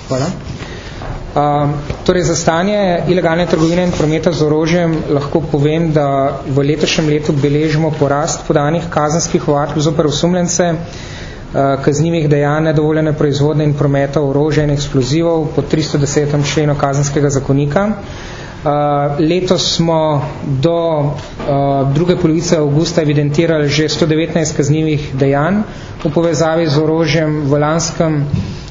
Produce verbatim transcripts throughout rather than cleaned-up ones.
Hvala. Uh, torej za stanje ilegalne trgovine in prometa z orožjem lahko povem, da v letošnjem letu beležimo porast podanih kazenskih ovadb zoper osumljence, uh, kaznivih dejanj nedovoljene proizvodnje in prometa orožja in eksplozivov po tristo desetem členu kazenskega zakonika. Uh, letos smo do uh, druge polovice avgusta evidentirali že sto devetnajst kaznivih dejanj v povezavi z orožjem, v lanskem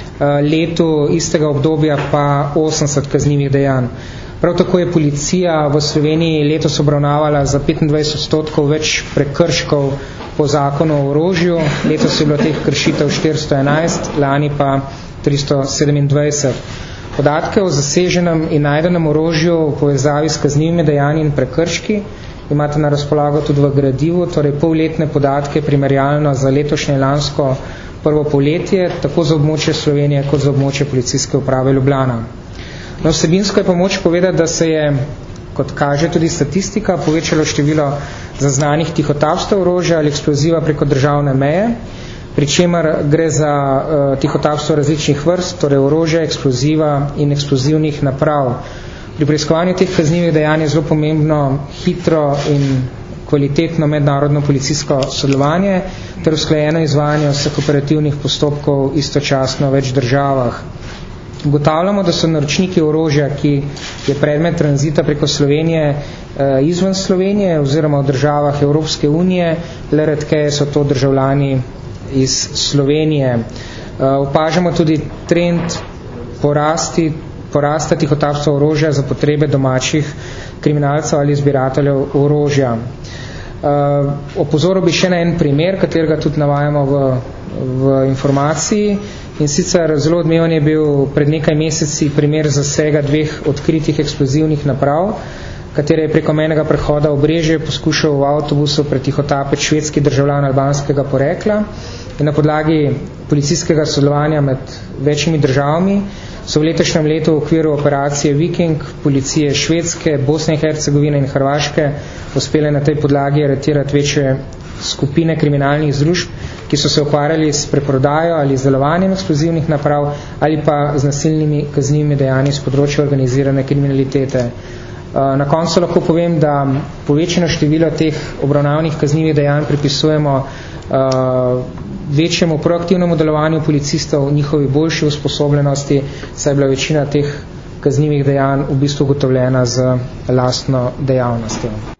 letu istega obdobja pa osemdeset kaznivih dejanj. Prav tako je policija v Sloveniji letos obravnavala za petindvajset odstotkov več prekrškov po zakonu o orožju. Letos je bilo teh kršitev štiristo enajst, lani pa tristo sedemindvajset. Podatke o zaseženem in najdenem orožju v povezavi s kaznivimi dejanji in prekrški imate na razpolago tudi v gradivu, torej polletne podatke primerjalno za letošnje lansko prvo poletje, tako za območje Slovenije kot za območje policijske uprave Ljubljana. No, vsebinsko je pa moč povedati, da se je, kot kaže tudi statistika, povečalo število zaznanih tihotapstev orožja ali eksploziva preko državne meje, pri čemer gre za uh, tihotapstvo različnih vrst, torej orožja, eksploziva in eksplozivnih naprav. Pri preiskovanju teh kaznivih dejanj je zelo pomembno hitro in kvalitetno mednarodno policijsko sodelovanje ter usklajeno izvajanje vseh operativnih postopkov istočasno v več državah. Ugotavljamo, da so naročniki orožja, ki je predmet tranzita preko Slovenije izven Slovenije oziroma v državah Evropske unije, le redkeje so to državljani iz Slovenije. Opažamo tudi trend porasti, porasta tihotapstva orožja za potrebe domačih kriminalcev ali zbirateljev orožja. Uh, opozoril bi še na en primer, katerega tudi navajamo v, v informaciji, in sicer zelo odmeven je bil pred nekaj meseci primer zasega dveh odkritih eksplozivnih naprav, katere je preko mejnega prehoda Obrežje poskušal v avtobusu pretihotapiti švedski državljan albanskega porekla in na podlagi policijskega sodelovanja med večjimi državami so v letošnjem letu v okviru operacije Viking policije Švedske, Bosne in Hercegovine in Hrvaške uspele na tej podlagi aretirati večje skupine kriminalnih združb, ki so se ukvarjali s preprodajo ali izdelovanjem eksplozivnih naprav ali pa z nasilnimi kaznivimi dejanji s področja organizirane kriminalitete. Na koncu lahko povem, da povečano število teh obravnavnih kaznivih dejanj pripisujemo uh, večjemu proaktivnemu delovanju policistov, njihovi boljši usposobljenosti, saj je bila večina teh kaznivih dejanj v bistvu ugotovljena z lastno dejavnostjo.